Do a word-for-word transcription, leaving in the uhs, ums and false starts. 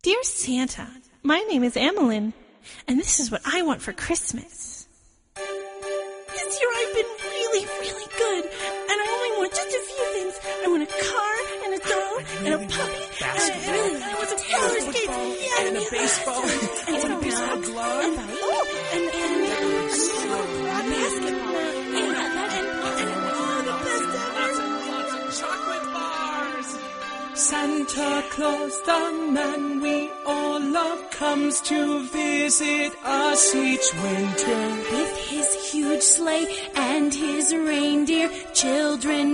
Dear Santa, my name is Emmeline, and this is what I want for Christmas. This year I've been really, really good, and I only want just a few things. I want a car, and a doll, and a puppy, and I really I want some roller skates, yeah, and a baseball, and and a baseball glove, and, oh, and, and, and a basketball, and, and, and, and oh, the best ever. lots of chocolate bars. Santa Claus, the man we all love, comes to visit us each winter. With his huge sleigh and his reindeer, children